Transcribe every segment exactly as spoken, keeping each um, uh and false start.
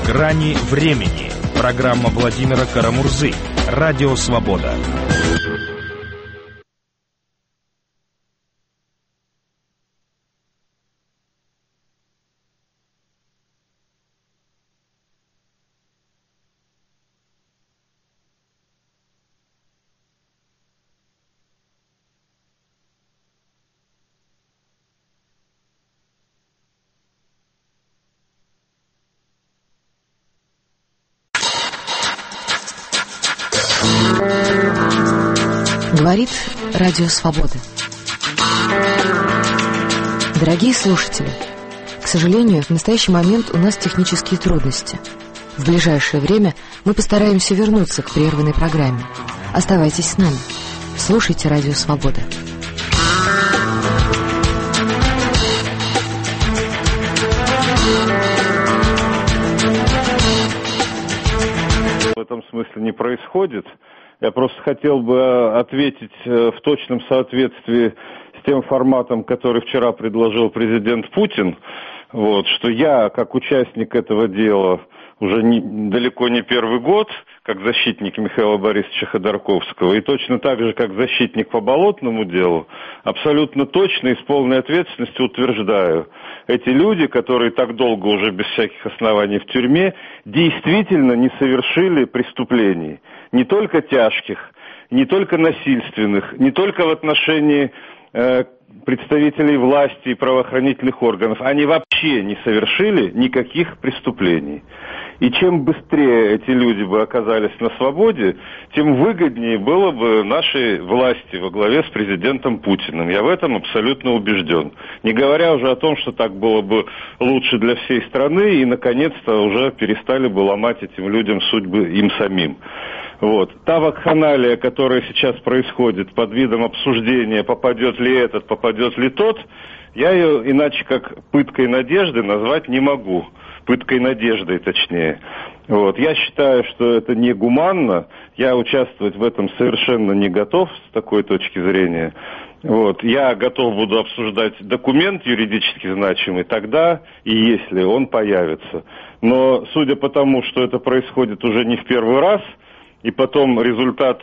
Грани времени. Программа Владимира Карамурзы. Радио Свобода. Говорит Радио Свобода. Дорогие слушатели, к сожалению, в настоящий момент у нас технические трудности. В ближайшее время мы постараемся вернуться к прерванной программе. Оставайтесь с нами. Слушайте Радио Свобода. В этом смысле не происходит. Я просто хотел бы ответить в точном соответствии с тем форматом, который вчера предложил президент Путин, вот, что я, как участник этого дела, уже не, далеко не первый год, как защитник Михаила Борисовича Ходорковского, и точно так же, как защитник по болотному делу, абсолютно точно и с полной ответственностью утверждаю, эти люди, которые так долго уже без всяких оснований в тюрьме, действительно не совершили преступлений. Не только тяжких, не только насильственных, не только в отношении э, представителей власти и правоохранительных органов. Они вообще не совершили никаких преступлений. И чем быстрее эти люди бы оказались на свободе, тем выгоднее было бы нашей власти во главе с президентом Путиным. Я в этом абсолютно убежден. Не говоря уже о том, что так было бы лучше для всей страны и, наконец-то, уже перестали бы ломать этим людям судьбы им самим. Вот. Та вакханалия, которая сейчас происходит под видом обсуждения, попадет ли этот, попадет ли тот, я ее иначе как пыткой надежды назвать не могу. Пыткой надеждой, точнее. Вот. Я считаю, что это негуманно. Я участвовать в этом совершенно не готов с такой точки зрения. Вот. Я готов буду обсуждать документ юридически значимый тогда и если он появится. Но судя по тому, что это происходит уже не в первый раз, и потом результат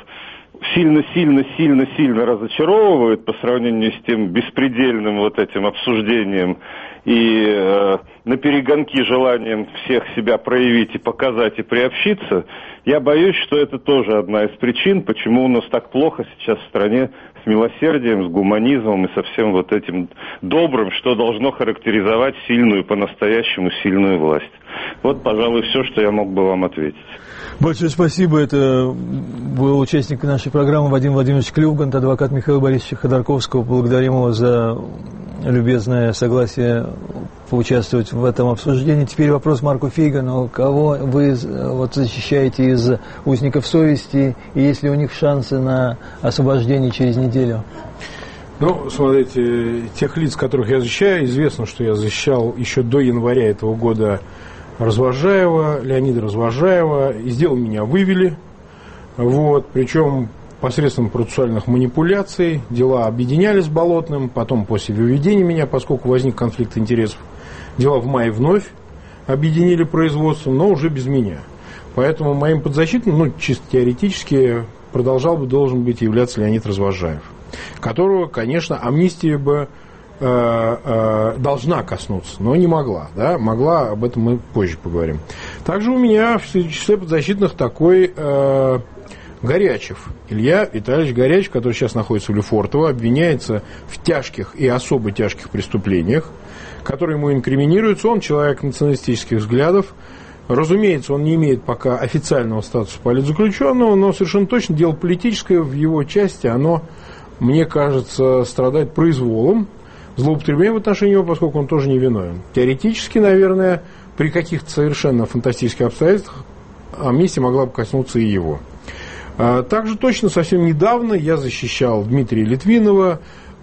сильно-сильно-сильно-сильно разочаровывает по сравнению с тем беспредельным вот этим обсуждением и э, на перегонки желанием всех себя проявить и показать и приобщиться, я боюсь, что это тоже одна из причин, почему у нас так плохо сейчас в стране с милосердием, с гуманизмом и со всем вот этим добрым, что должно характеризовать сильную, по-настоящему сильную власть. Вот, пожалуй, все, что я мог бы вам ответить. Большое спасибо. Это был участник нашей программы Вадим Владимирович Клюган, адвокат Михаила Борисовича Ходорковского. Благодарим его за любезное согласие поучаствовать в этом обсуждении. Теперь вопрос Марку Фейгану. Кого вы вот защищаете из узников совести, и есть ли у них шансы на освобождение через неделю? Ну, смотрите, тех лиц, которых я защищаю, известно, что я защищал еще до января этого года Развожаева, Леонида Развожаева. Из дела меня вывели. Вот, причем посредством процессуальных манипуляций. Дела объединялись с Болотным. Потом, после выведения меня, поскольку возник конфликт интересов, дела в мае вновь объединили производство, но уже без меня. Поэтому моим подзащитным, ну, чисто теоретически, продолжал бы, должен быть являться Леонид Развожаев, которого, конечно, амнистия бы э, э, должна коснуться, но не могла. Да? Могла, об этом мы позже поговорим. Также у меня в числе подзащитных такой э, Горячев. Илья Витальевич Горячев, который сейчас находится в Лефортово, обвиняется в тяжких и особо тяжких преступлениях, которые ему инкриминируются. Он человек националистических взглядов. Разумеется, он не имеет пока официального статуса политзаключенного, но совершенно точно дело политическое в его части, оно, мне кажется, страдает произволом, злоупотреблением в отношении его, поскольку он тоже не виновен. Теоретически, наверное, при каких-то совершенно фантастических обстоятельствах амнистия могла бы коснуться и его. Также точно совсем недавно я защищал Дмитрия Литвинова,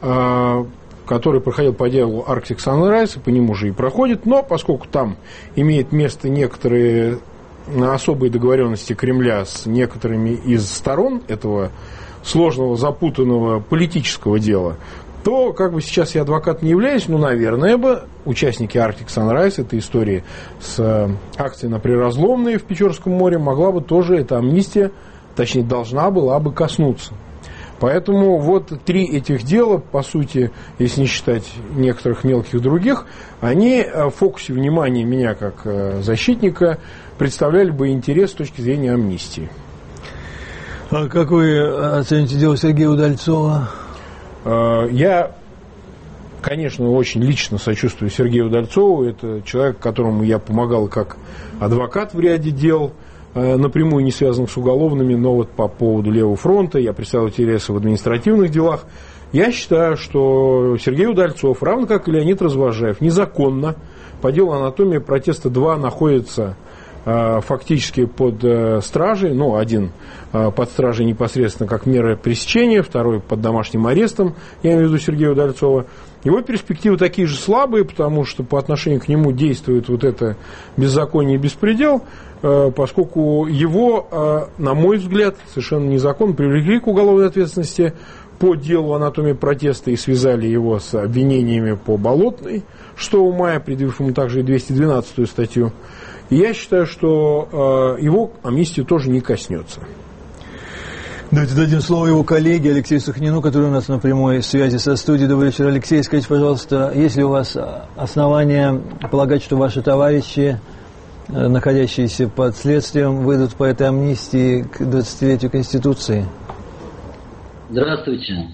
который проходил по делу Arctic Sunrise, и по нему же и проходит, но поскольку там имеет место некоторые особые договоренности Кремля с некоторыми из сторон этого сложного, запутанного политического дела, то как бы сейчас я адвокат не являюсь, но, наверное, бы участники Arctic Sunrise, этой истории с акцией на Приразломной в Печорском море, могла бы тоже эта амнистия, точнее, должна была бы коснуться. Поэтому вот три этих дела, по сути, если не считать некоторых мелких других, они в фокусе внимания меня как защитника представляли бы интерес с точки зрения амнистии. А как вы оцените дело Сергея Удальцова? Я, конечно, очень лично сочувствую Сергею Удальцову. Это человек, которому я помогал как адвокат в ряде дел, напрямую не связанных с уголовными, но вот по поводу Левого фронта я представлял интересы в административных делах. Я считаю, что Сергей Удальцов, равно как и Леонид Развожаев, незаконно по делу «Анатомия протеста два» находится фактически под стражей, ну, один под стражей непосредственно как мера пресечения, второй под домашним арестом, я имею в виду Сергея Удальцова. Его перспективы такие же слабые, потому что по отношению к нему действует вот это беззаконие и беспредел, поскольку его, на мой взгляд, совершенно незаконно привлекли к уголовной ответственности по делу «Анатомия протеста» и связали его с обвинениями по Болотной шестого мая, предъявив ему также и двести двенадцатую статью. И я считаю, что э, его амнистия тоже не коснется. Давайте дадим слово его коллеге Алексею Сахнину, который у нас на прямой связи со студией. Добрый вечер, Алексей. Скажите, пожалуйста, есть ли у вас основания полагать, что ваши товарищи, находящиеся под следствием, выйдут по этой амнистии к двадцатилетию Конституции? Здравствуйте.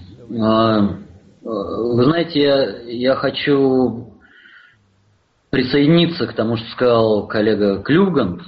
Вы знаете, я, я хочу присоединиться к тому, что сказал коллега Клювгант.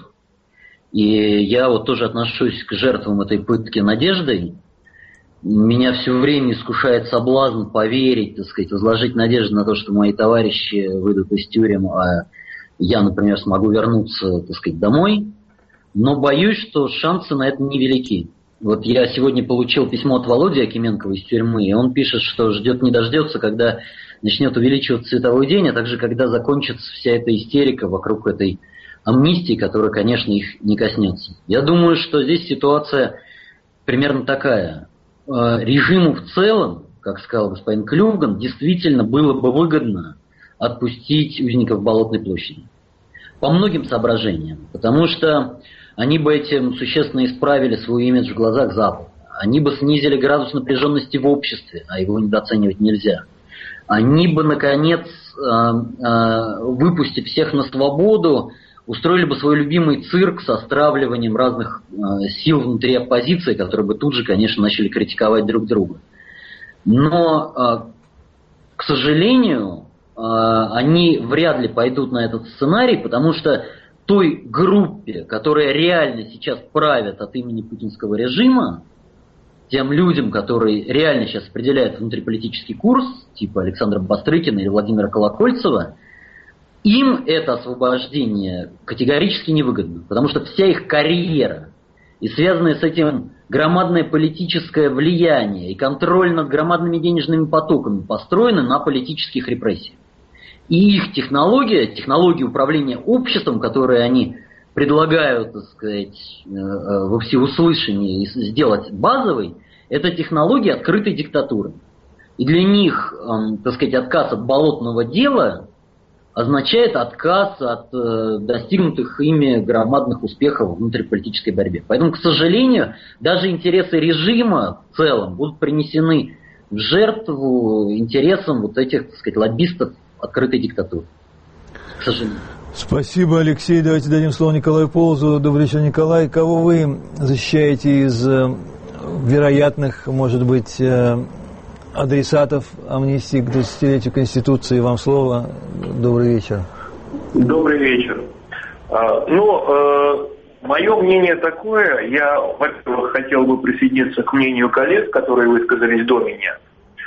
И я вот тоже отношусь к жертвам этой пытки надеждой. Меня все время искушает соблазн поверить, так сказать, возложить надежду на то, что мои товарищи выйдут из тюрем, а я, например, смогу вернуться, так сказать, домой. Но боюсь, что шансы на это невелики. Вот я сегодня получил письмо от Володи Акименкова из тюрьмы, и он пишет, что ждет не дождется, когда начнет увеличиваться световой день, а также когда закончится вся эта истерика вокруг этой амнистии, которая, конечно, их не коснется. Я думаю, что здесь ситуация примерно такая. Режиму в целом, как сказал господин Клювган, действительно было бы выгодно отпустить узников Болотной площади. По многим соображениям. Потому что они бы этим существенно исправили свой имидж в глазах Запада. Они бы снизили градус напряженности в обществе, а его недооценивать нельзя. Они бы, наконец, выпустив всех на свободу, устроили бы свой любимый цирк со стравливанием разных сил внутри оппозиции, которые бы тут же, конечно, начали критиковать друг друга. Но, к сожалению, они вряд ли пойдут на этот сценарий, потому что той группе, которая реально сейчас правит от имени путинского режима, тем людям, которые реально сейчас определяют внутриполитический курс, типа Александра Бастрыкина или Владимира Колокольцева, им это освобождение категорически невыгодно, потому что вся их карьера и связанное с этим громадное политическое влияние и контроль над громадными денежными потоками построены на политических репрессиях. И их технология, технология управления обществом, которые они предлагают, так сказать, во всеуслышание сделать базовой, это технология открытой диктатуры. И для них, так сказать, отказ от болотного дела означает отказ от достигнутых ими громадных успехов в внутриполитической борьбе. Поэтому, к сожалению, даже интересы режима в целом будут принесены в жертву интересам вот этих, так сказать, лоббистов открытой диктатуры. К сожалению. Спасибо, Алексей. Давайте дадим слово Николаю Полозу. Добрый вечер, Николай. Кого вы защищаете из вероятных, может быть, адресатов амнистии к двадцатилетию Конституции? Вам слово. Добрый вечер. Добрый вечер. А, ну, э, мое мнение такое. Я, во-первых, хотел бы присоединиться к мнению коллег, которые высказались до меня.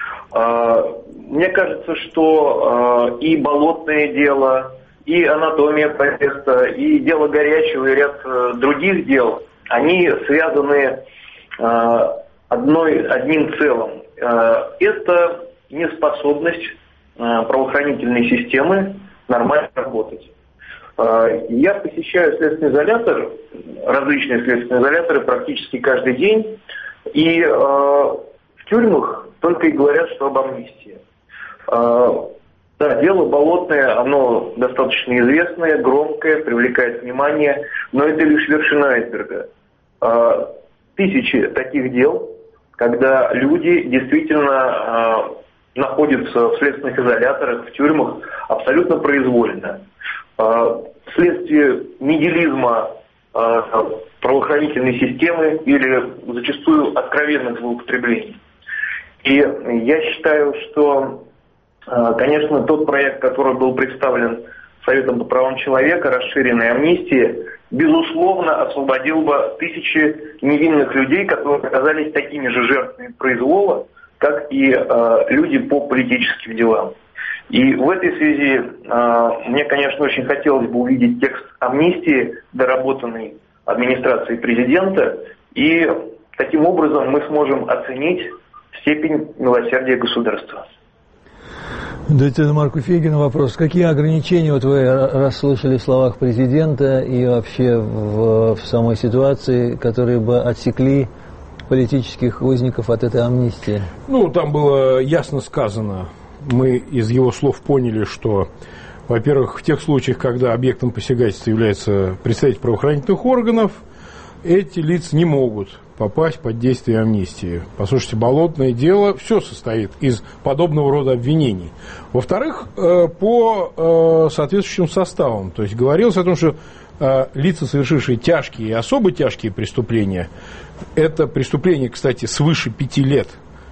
А, мне кажется, что э, и болотное дело, и анатомия протеста, и дело горячего, и ряд э, других дел, они связаны э, одной, одним целым. Э, это неспособность э, правоохранительной системы нормально работать. Э, я посещаю следственный изолятор, различные следственные изоляторы практически каждый день, и э, в тюрьмах только и говорят, что об амнистии. Да, дело Болотное, оно достаточно известное, громкое, привлекает внимание, но это лишь вершина айсберга. Тысячи таких дел, когда люди действительно находятся в следственных изоляторах, в тюрьмах абсолютно произвольно. Вследствие нигилизма правоохранительной системы или зачастую откровенных злоупотреблений. И я считаю, что, конечно, тот проект, который был представлен Советом по правам человека, расширенной амнистии, безусловно, освободил бы тысячи невинных людей, которые оказались такими же жертвами произвола, как и э, люди по политическим делам. И в этой связи э, мне, конечно, очень хотелось бы увидеть текст амнистии, доработанный администрацией президента, и таким образом мы сможем оценить степень милосердия государства. Дайте Марку Фейгину вопрос. Какие ограничения, вот вы расслышали в словах президента и вообще в, в самой ситуации, которые бы отсекли политических узников от этой амнистии? Ну, там было ясно сказано, мы из его слов поняли, что, во-первых, в тех случаях, когда объектом посягательства является представитель правоохранительных органов, эти лица не могут попасть под действие амнистии. Послушайте, Болотное дело, все состоит из подобного рода обвинений. Во-вторых, по соответствующим составам. То есть говорилось о том, что лица, совершившие тяжкие и особо тяжкие преступления, это преступления, кстати, свыше пяти лет,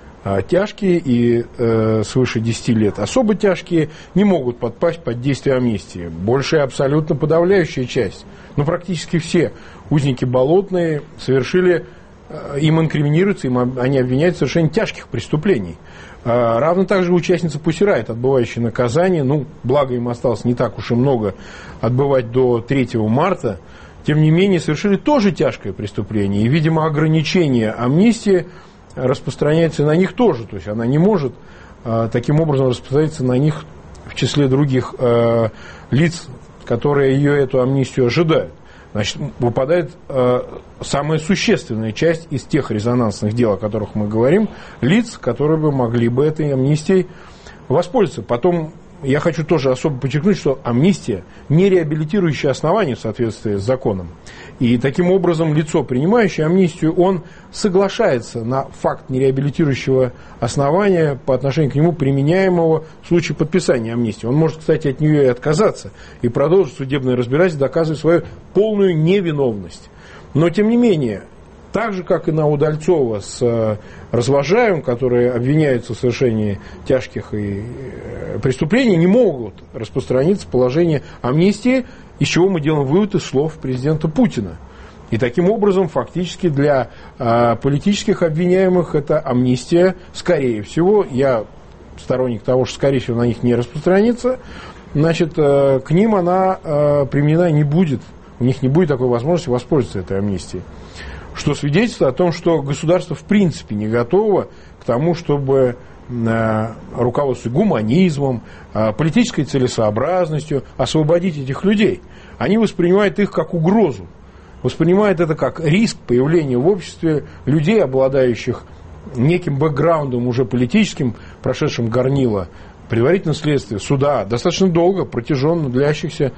тяжкие и э, свыше десяти лет особо тяжкие, не могут подпасть под действие амнистии. Большая, абсолютно подавляющая часть, ну практически все узники Болотные совершили, э, им инкриминируются, им они обвиняют в совершении тяжких преступлений. Э, равно также участница Пусирайт, отбывающая наказание, ну, благо им осталось не так уж и много отбывать до третьего марта, тем не менее совершили тоже тяжкое преступление. И, видимо, ограничение амнистии распространяется на них тоже. То есть она не может э, таким образом распространяться на них в числе других э, лиц, которые ее эту амнистию ожидают. Значит, выпадает э, самая существенная часть из тех резонансных дел, о которых мы говорим, лиц, которые бы могли бы этой амнистией воспользоваться. Потом я хочу тоже особо подчеркнуть, что амнистия не реабилитирующее основание в соответствии с законом. И таким образом лицо, принимающее амнистию, он соглашается на факт нереабилитирующего основания по отношению к нему, применяемого в случае подписания амнистии. Он может, кстати, от нее и отказаться, и продолжить судебное разбирательство, доказывая свою полную невиновность. Но, тем не менее, так же, как и на Удальцова с Развожаевым, которые обвиняются в совершении тяжких и преступлений, не могут распространиться положение амнистии, из чего мы делаем вывод из слов президента Путина. И таким образом, фактически для э, политических обвиняемых эта амнистия, скорее всего, я сторонник того, что, скорее всего, на них не распространится, значит, э, к ним она э, применена не будет, у них не будет такой возможности воспользоваться этой амнистией. Что свидетельствует о том, что государство в принципе не готово к тому, чтобы руководствуясь гуманизмом, политической целесообразностью освободить этих людей. Они воспринимают их как угрозу, воспринимают это как риск появления в обществе людей, обладающих неким бэкграундом уже политическим, прошедшим горнило предварительного следствия, суда, достаточно долго, протяженно длящихся,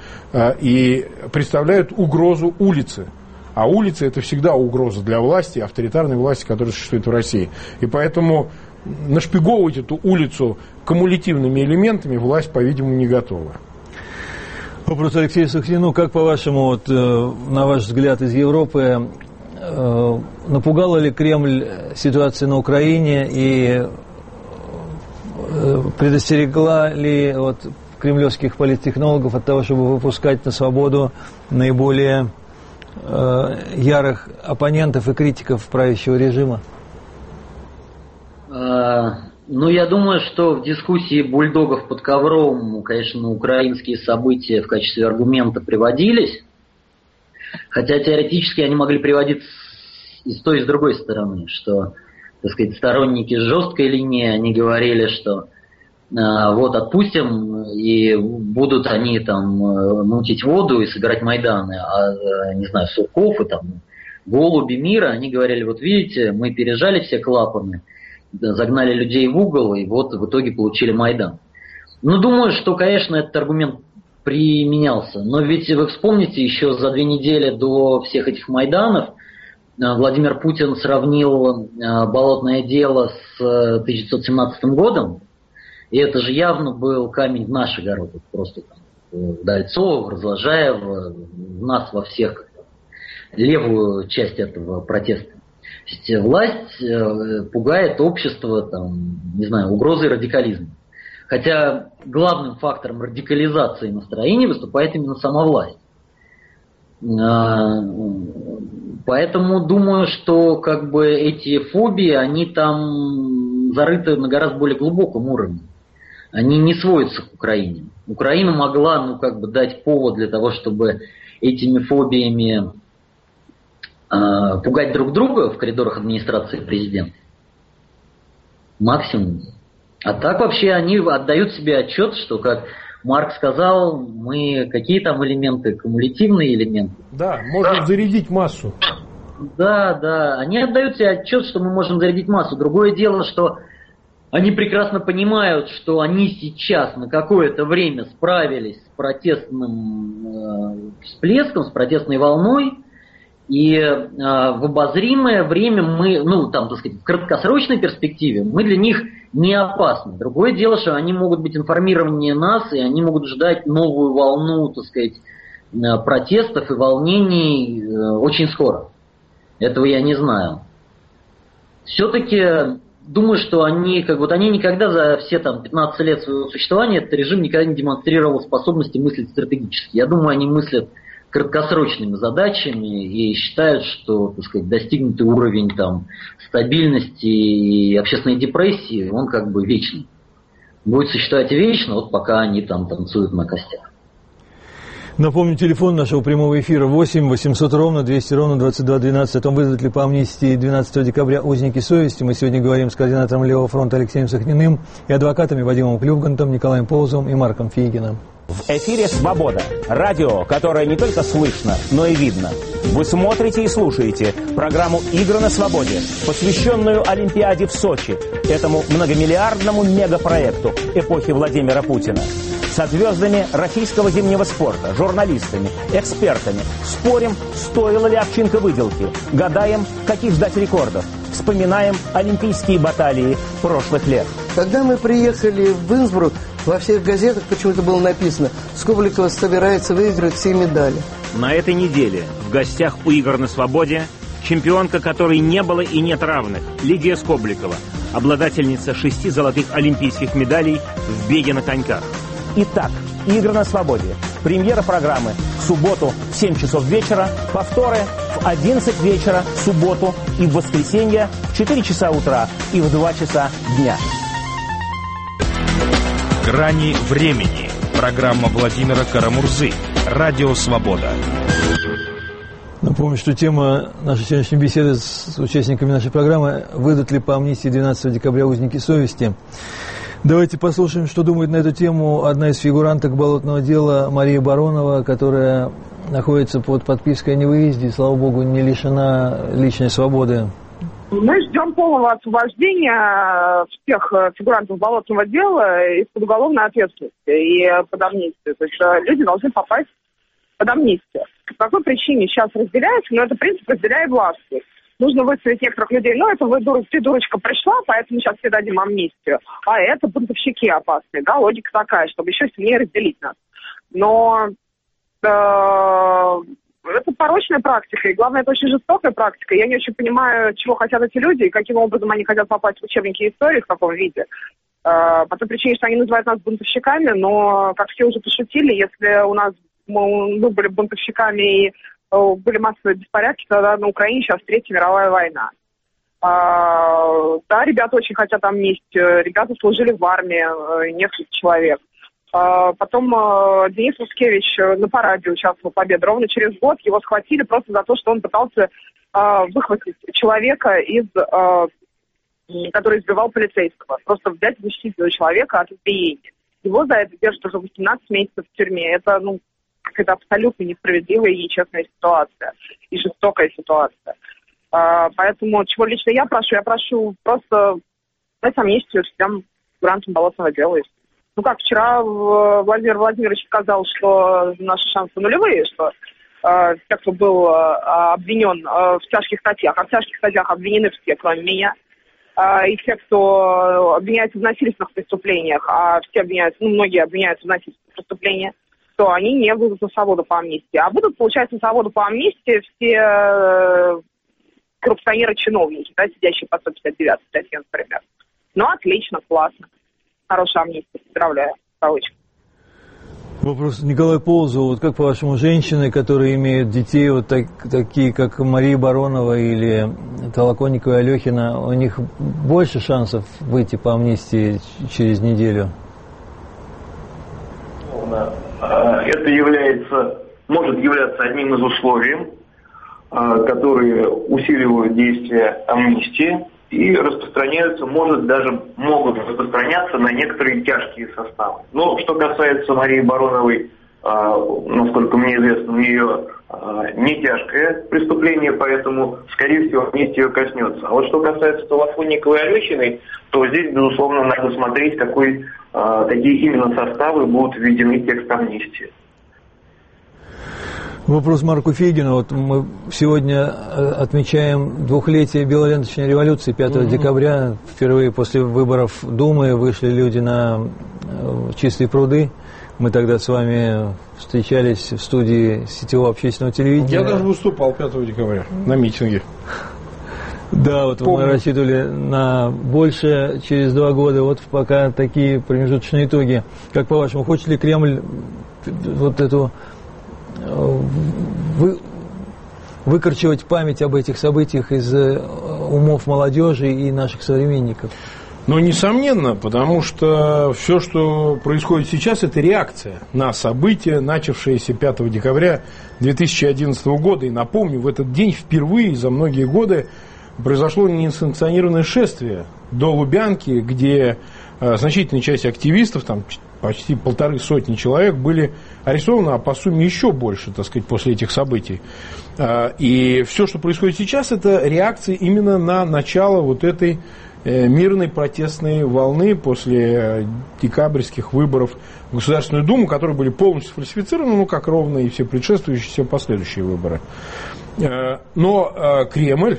и представляют угрозу улице. А улица – это всегда угроза для власти, авторитарной власти, которая существует в России. И поэтому нашпиговывать эту улицу кумулятивными элементами власть, по-видимому, не готова. Вопрос Алексею Сахнину. Как, по-вашему, вот, на ваш взгляд, из Европы напугала ли Кремль ситуация на Украине и предостерегла ли вот, кремлевских политтехнологов от того, чтобы выпускать на свободу наиболее ярых оппонентов и критиков правящего режима? Ну, я думаю, что в дискуссии бульдогов под ковром, конечно, украинские события в качестве аргумента приводились, хотя теоретически они могли приводиться и с той, и с другой стороны, что, так сказать, сторонники жесткой линии, они говорили, что вот отпустим, и будут они там мутить воду и собирать Майданы, а, не знаю, Сурков и там голуби мира, они говорили, вот видите, мы пережали все клапаны, загнали людей в угол, и вот в итоге получили Майдан. Ну, думаю, что, конечно, этот аргумент применялся. Но ведь вы вспомните, еще за две недели до всех этих Майданов Владимир Путин сравнил болотное дело с тысяча девятьсот семнадцатым годом, и это же явно был камень в наш огород, просто там, в Дальцово, в Разложаево, в нас во всех, левую часть этого протеста. То есть власть пугает общество, там, не знаю, угрозой радикализма. Хотя главным фактором радикализации настроений выступает именно сама власть. Поэтому думаю, что как бы эти фобии, они там зарыты на гораздо более глубоком уровне. Они не сводятся к Украине. Украина могла, ну, как бы дать повод для того, чтобы этими фобиями э, пугать друг друга в коридорах администрации президента. Максимум. А так вообще они отдают себе отчет, что, как Марк сказал, мы какие там элементы, кумулятивные элементы. Да, можно зарядить массу. Да, да, они отдают себе отчет, что мы можем зарядить массу. Другое дело, что они прекрасно понимают, что они сейчас на какое-то время справились с протестным э, всплеском, с протестной волной, и э, в обозримое время мы, ну, там, так сказать, в краткосрочной перспективе мы для них не опасны. Другое дело, что они могут быть информированнее нас, и они могут ждать новую волну, так сказать, протестов и волнений э, очень скоро. Этого я не знаю. Все-таки думаю, что они, как вот они никогда за все там пятнадцать лет своего существования, этот режим никогда не демонстрировал способности мыслить стратегически. Я думаю, они мыслят краткосрочными задачами и считают, что, так сказать, достигнутый уровень там стабильности и общественной депрессии, он как бы вечный. Будет существовать вечно, вот пока они там танцуют на костях. Напомню, телефон нашего прямого эфира восемь восемьсот ровно двести ровно двадцать два двенадцать. О том, выдадут ли по амнистии двенадцатого декабря узники совести. Мы сегодня говорим с координатором Левого фронта Алексеем Сахниным и адвокатами Вадимом Клювгантом, Николаем Полозовым и Марком Фейгиным. В эфире «Свобода». Радио, которое не только слышно, но и видно. Вы смотрите и слушаете программу «Игры на свободе», посвященную Олимпиаде в Сочи, этому многомиллиардному мегапроекту эпохи Владимира Путина. Со звездами российского зимнего спорта, журналистами, экспертами. Спорим, стоила ли овчинка выделки. Гадаем, каких ждать рекордов. Вспоминаем олимпийские баталии прошлых лет. Когда мы приехали в Инсбрук, во всех газетах почему-то было написано: Скобликова собирается выиграть все медали. На этой неделе в гостях у «Игр на свободе» чемпионка, которой не было и нет равных, Лидия Скобликова, обладательница шести золотых олимпийских медалей в беге на коньках. Итак, «Игры на свободе». Премьера программы в субботу в семь часов вечера, повторы в одиннадцать вечера в субботу и в воскресенье в четыре часа утра и в два часа дня. «Грани времени». Программа Владимира Карамурзы. Радио «Свобода». Напомню, что тема нашей сегодняшней беседы с участниками нашей программы – выдадут ли по амнистии двенадцатого декабря узники совести. Давайте послушаем, что думает на эту тему одна из фигуранток болотного дела Мария Баронова, которая находится под подпиской о невыезде, и, слава богу, не лишена личной свободы. Мы ждем полного освобождения всех фигурантов болотного дела из-под уголовной ответственности и под амнистию. То есть люди должны попасть под амнистию. По какой причине сейчас разделяется? Но это принцип «разделяй власти». Нужно выставить некоторых людей. Ну, это вы, дур, ты, дурочка, пришла, поэтому сейчас все дадим амнистию. А это бунтовщики опасные. Да, логика такая, чтобы еще сильнее разделить нас. Но э, это порочная практика. И главное, это очень жестокая практика. Я не очень понимаю, чего хотят эти люди и каким образом они хотят попасть в учебники истории, в каком виде. Э, по той причине, что они называют нас бунтовщиками, но, как все уже пошутили, если у нас мы, мы были бунтовщиками и были массовые беспорядки, тогда на Украине сейчас Третья мировая война. А, да, ребята очень хотят амнистию, ребята служили в армии, несколько человек. А, потом а, Денис Лускевич на параде участвовал в победе. Ровно через год его схватили просто за то, что он пытался а, выхватить человека, из, а, который избивал полицейского. Просто взять и защитить этого человека от избиения. Его за это держат уже восемнадцать месяцев в тюрьме. Это, ну, это абсолютно несправедливая и нечестная ситуация, и жестокая ситуация. А, поэтому, чего лично я прошу? Я прошу просто дать амнистию всем фигурантам болотного дела. Ну как, вчера Владимир Владимирович сказал, что наши шансы нулевые, что э, те, кто был э, обвинен э, в тяжких статьях, а в тяжких статьях обвинены все, кроме меня, э, и те, кто обвиняется в насильственных преступлениях, а все обвиняются, ну, многие обвиняются в насильственных преступлениях, то они не будут на свободу по амнистии. А будут получать на свободу по амнистии все э, коррупционеры-чиновники, да, сидящие по сто пятьдесят девятой статье, например. Ну, отлично, классно. Хорошая амнистия, поздравляю, кавычки. Вопрос Николай Полозов. Вот как, по-вашему, женщины, которые имеют детей, вот так, такие, как Мария Баронова или Толоконникова и Алехина, у них больше шансов выйти по амнистии через неделю? Это является, может являться одним из условий, которые усиливают действие амнистии и распространяются, может даже могут распространяться на некоторые тяжкие составы. Но что касается Марии Бароновой, насколько мне известно, у нее не тяжкое преступление, поэтому, скорее всего, амнистия ее коснется. А вот что касается Толоконниковой и Алехиной, то здесь, безусловно, надо смотреть, какой, какие именно составы будут введены в текст амнистии. Вопрос Марку Фейгину. Вот мы сегодня отмечаем двухлетие белоленточной революции. пятого декабря впервые после выборов Думы вышли люди на чистые пруды. Мы тогда с вами встречались в студии сетевого общественного телевидения. Я даже выступал пятого декабря на митинге. Да, вот Помню. Мы рассчитывали на больше через два года. Вот пока такие промежуточные итоги. Как по-вашему, хочет ли Кремль вот эту вы, выкорчевать память об этих событиях из умов молодежи и наших современников? Ну, несомненно, потому что все, что происходит сейчас, это реакция на события, начавшиеся пятого декабря две тысячи одиннадцатого года. И напомню, в этот день впервые за многие годы произошло несанкционированное шествие до Лубянки, где э, значительная часть активистов, там почти полторы сотни человек, были арестованы, а по сумме еще больше, так сказать, после этих событий. Э, и все, что происходит сейчас, это реакция именно на начало вот этой э, мирной протестной волны после декабрьских выборов в Государственную Думу, которые были полностью сфальсифицированы, ну, как ровно и все предшествующие, все последующие выборы. Э, но э, Кремль,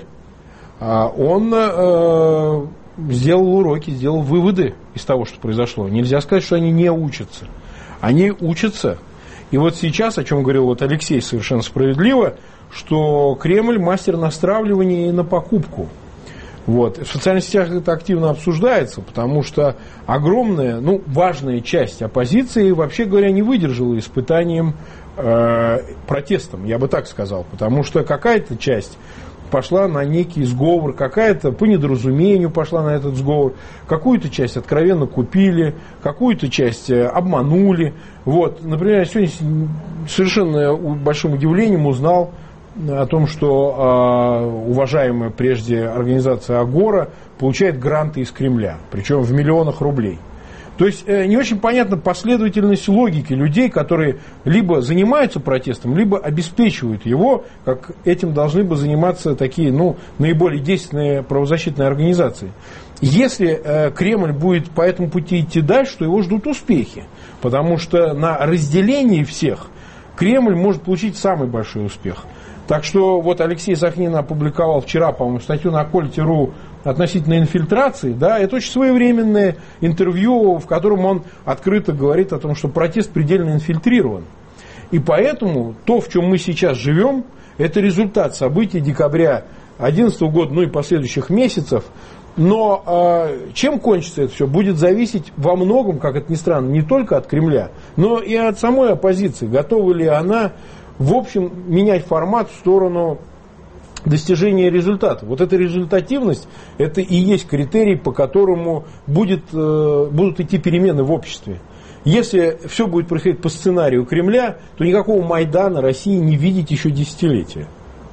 он э, сделал уроки, сделал выводы из того, что произошло. Нельзя сказать, что они не учатся. Они учатся. И вот сейчас, о чем говорил вот Алексей совершенно справедливо, что Кремль мастер настравливания и на покупку. Вот. В социальных сетях это активно обсуждается, потому что огромная, ну, важная часть оппозиции, вообще говоря, не выдержала испытанием э, протестом, я бы так сказал. Потому что какая-то часть пошла на некий сговор, какая-то по недоразумению пошла на этот сговор, какую-то часть откровенно купили, какую-то часть обманули. Вот. Например, я сегодня совершенно большим удивлением узнал о том, что э, уважаемая прежде организация Агора получает гранты из Кремля, причем в миллионах рублей. То есть э, не очень понятна последовательность логики людей, которые либо занимаются протестом, либо обеспечивают его, как этим должны бы заниматься такие, ну, наиболее действенные правозащитные организации. Если э, Кремль будет по этому пути идти дальше, то его ждут успехи, потому что на разделении всех Кремль может получить самый большой успех. Так что вот Алексей Сахнин опубликовал вчера, по-моему, статью на Кольте.ру относительно инфильтрации. Да, это очень своевременное интервью, в котором он открыто говорит о том, что протест предельно инфильтрирован. И поэтому то, в чем мы сейчас живем, это результат событий декабря две тысячи одиннадцатого года, ну и последующих месяцев. Но э, чем кончится это все, будет зависеть во многом, как это ни странно, не только от Кремля, но и от самой оппозиции. Готова ли она, в общем, менять формат в сторону достижения результата. Вот эта результативность, это и есть критерий, по которому будет, э, будут идти перемены в обществе. Если все будет происходить по сценарию Кремля, то никакого Майдана России не видеть еще десятилетия.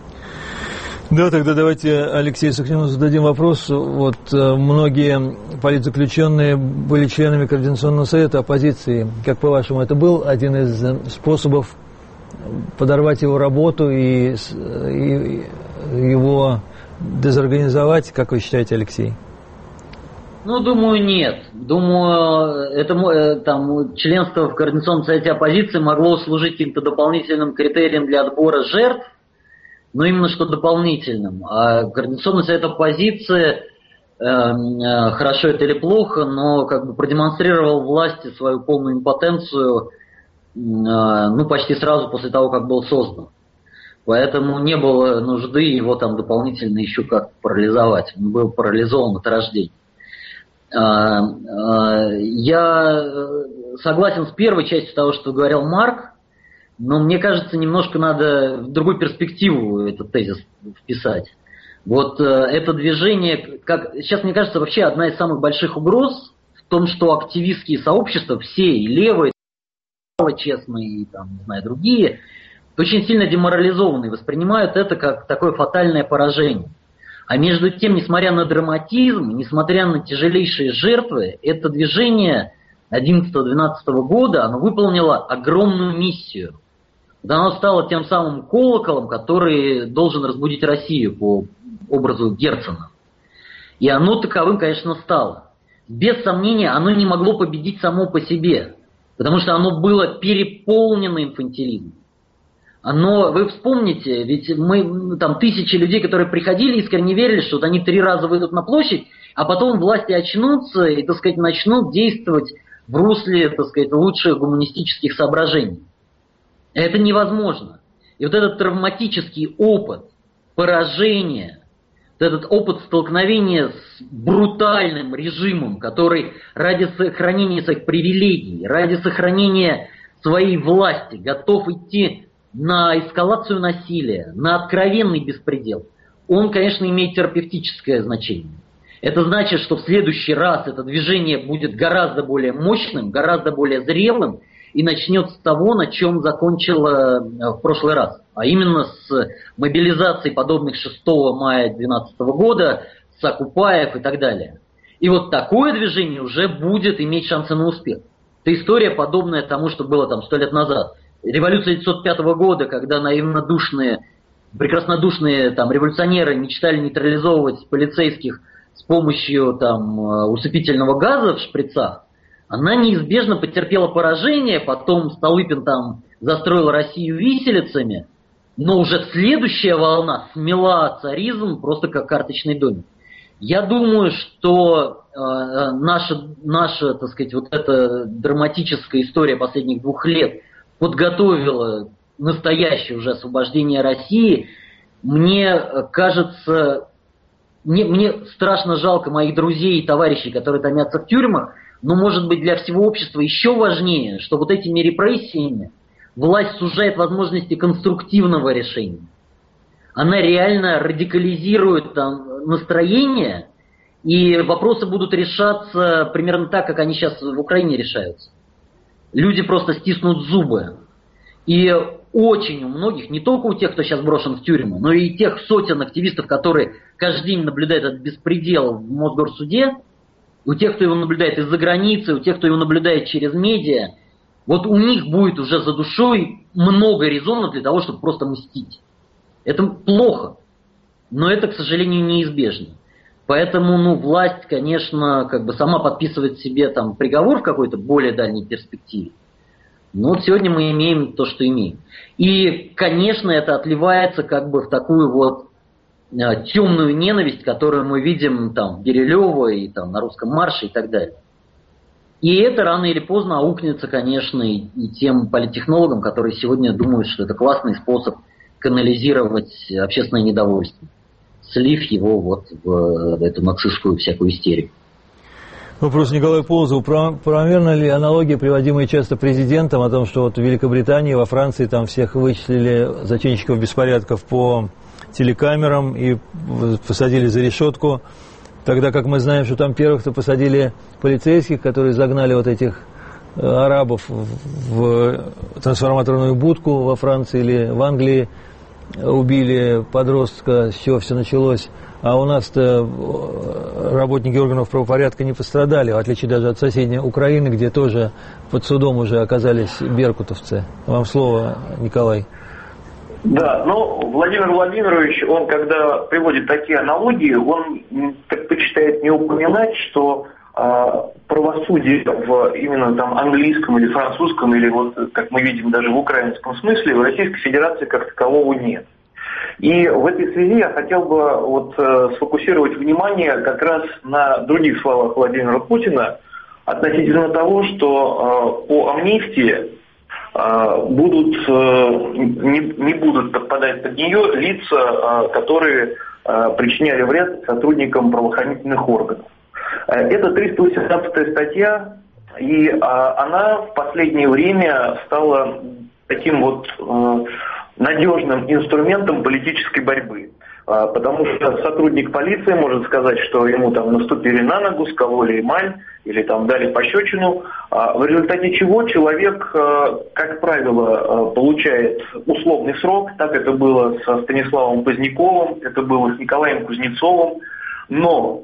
Да, тогда давайте Алексею Сахнину зададим вопрос. Вот э, многие политзаключенные были членами Координационного совета оппозиции. Как по-вашему, это был один из способов подорвать его работу и, и его дезорганизовать, как вы считаете, Алексей? Ну, думаю, нет. Думаю, это там членство в Координационном совете оппозиции могло служить каким-то дополнительным критерием для отбора жертв, но именно что дополнительным. А Координационный совет оппозиции, э, э, хорошо это или плохо, но как бы продемонстрировал власти свою полную импотенцию, э, ну, почти сразу после того, как был создан. Поэтому не было нужды его там дополнительно еще как парализовать. Он был парализован от рождения. Я согласен с первой частью того, что говорил Марк, но мне кажется, немножко надо в другую перспективу этот тезис вписать. Вот это движение, как, сейчас мне кажется, вообще одна из самых больших угроз в том, что активистские сообщества, все, и левые, и честные, и там, не знаю, другие, очень сильно деморализованы, воспринимают это как такое фатальное поражение. А между тем, несмотря на драматизм, несмотря на тяжелейшие жертвы, это движение одиннадцатого-двенадцатого года, оно выполнило огромную миссию. Оно стало тем самым колоколом, который должен разбудить Россию по образу Герцена. И оно таковым, конечно, стало. Без сомнения, оно не могло победить само по себе, потому что оно было переполнено инфантилизмом. Оно, вы вспомните, ведь мы, там, тысячи людей, которые приходили, искренне верили, что вот они три раза выйдут на площадь, а потом власти очнутся и, так сказать, начнут действовать в русле, так сказать, лучших гуманистических соображений. Это невозможно. И вот этот травматический опыт поражения, вот этот опыт столкновения с брутальным режимом, который ради сохранения своих привилегий, ради сохранения своей власти готов идти на эскалацию насилия, на откровенный беспредел, он, конечно, имеет терапевтическое значение. Это значит, что в следующий раз это движение будет гораздо более мощным, гораздо более зрелым и начнет с того, на чем закончило в прошлый раз. А именно с мобилизацией подобных шестого мая две тысячи двенадцатого года, с Окупаев и так далее. И вот такое движение уже будет иметь шансы на успех. Это история, подобная тому, что было там сто лет назад. Революция тысяча девятьсот пятого года, когда наивнодушные, прекраснодушные там, революционеры мечтали нейтрализовывать полицейских с помощью там, усыпительного газа в шприцах, она неизбежно потерпела поражение, потом Столыпин там застроил Россию виселицами, но уже следующая волна смела царизм просто как карточный домик. Я думаю, что э, наша, наша, так сказать, вот эта драматическая история последних двух лет подготовила настоящее уже освобождение России. Мне кажется, мне, мне страшно жалко моих друзей и товарищей, которые томятся в тюрьмах, но, может быть, для всего общества еще важнее, что вот этими репрессиями власть сужает возможности конструктивного решения. Она реально радикализирует там настроение, и вопросы будут решаться примерно так, как они сейчас в Украине решаются. Люди просто стиснут зубы. И очень у многих, не только у тех, кто сейчас брошен в тюрьму, но и тех сотен активистов, которые каждый день наблюдают этот беспредел в Мосгорсуде, у тех, кто его наблюдает из-за границы, у тех, кто его наблюдает через медиа, вот у них будет уже за душой много резонов для того, чтобы просто мстить. Это плохо, но это, к сожалению, неизбежно. Поэтому, ну, власть, конечно, как бы сама подписывает себе там приговор в какой-то более дальней перспективе. Но вот сегодня мы имеем то, что имеем. И, конечно, это отливается как бы в такую вот э, темную ненависть, которую мы видим там в Гирилёво и там на Русском марше и так далее. И это рано или поздно аукнется, конечно, и, и тем политтехнологам, которые сегодня думают, что это классный способ канализировать общественное недовольство, слив его вот в эту нацистскую всякую истерику. Вопрос Николаю Полозову. Правомерна ли аналогия, приводимая часто президентом, о том, что вот в Великобритании, во Франции там всех вычислили зачинщиков беспорядков по телекамерам и посадили за решетку, тогда как мы знаем, что там первых-то посадили полицейских, которые загнали вот этих арабов в трансформаторную будку во Франции или в Англии, убили подростка, с чего все началось. А у нас-то работники органов правопорядка не пострадали, в отличие даже от соседней Украины, где тоже под судом уже оказались беркутовцы. Вам слово, Николай. Да, но Владимир Владимирович, он когда приводит такие аналогии, он предпочитает не упоминать, что э, правосудие в именно там английском или французском, или вот, как мы видим, даже в украинском смысле, в Российской Федерации как такового нет. И в этой связи я хотел бы вот, э, сфокусировать внимание как раз на других словах Владимира Путина относительно того, что э, по амнистии будут, не, не будут подпадать под нее лица, которые причиняли вред сотрудникам правоохранительных органов. Это триста восемнадцатая статья, и она в последнее время стала таким вот надежным инструментом политической борьбы. Потому что сотрудник полиции может сказать, что ему там наступили на ногу, скололи эмаль или там дали пощечину, в результате чего человек, как правило, получает условный срок. Так это было со Станиславом Поздняковым, это было с Николаем Кузнецовым, но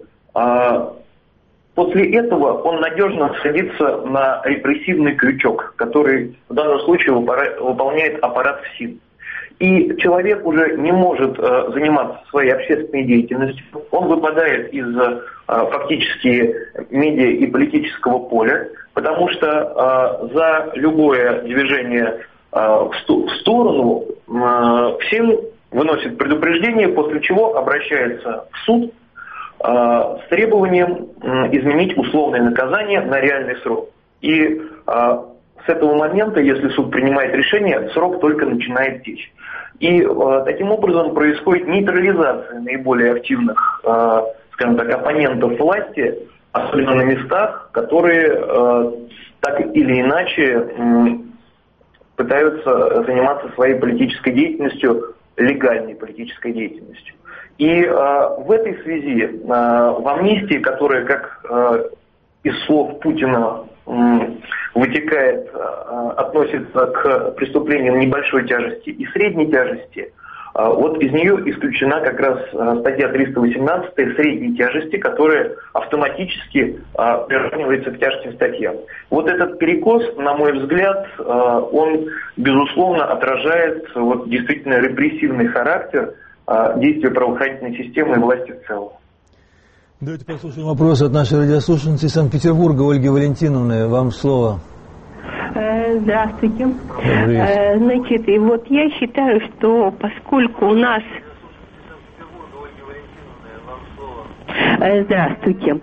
после этого он надежно садится на репрессивный крючок, который в данном случае выполняет аппарат ФСИН. И человек уже не может э, заниматься своей общественной деятельностью, он выпадает из э, фактически медиа и политического поля, потому что э, за любое движение э, в, сту- в сторону э, всем выносит предупреждение, после чего обращается в суд э, с требованием э, изменить условное наказание на реальный срок. И э, с этого момента, если суд принимает решение, срок только начинает течь. И э, таким образом происходит нейтрализация наиболее активных, э, скажем так, оппонентов власти, особенно на местах, которые э, так или иначе э, пытаются заниматься своей политической деятельностью, легальной политической деятельностью. И э, в этой связи э, в амнистии, которая, как э, из слов Путина вытекает, относится к преступлениям небольшой тяжести и средней тяжести, вот из нее исключена как раз статья триста восемнадцатая средней тяжести, которая автоматически приравнивается к тяжким статьям. Вот этот перекос, на мой взгляд, он безусловно отражает вот действительно репрессивный характер действия правоохранительной системы и власти в целом. Давайте послушаем вопрос от нашей радиослушательницы из Санкт-Петербурга, Ольги Валентиновны. Вам слово. Здравствуйте. Значит, и вот я считаю, что поскольку у нас... Здравствуйте.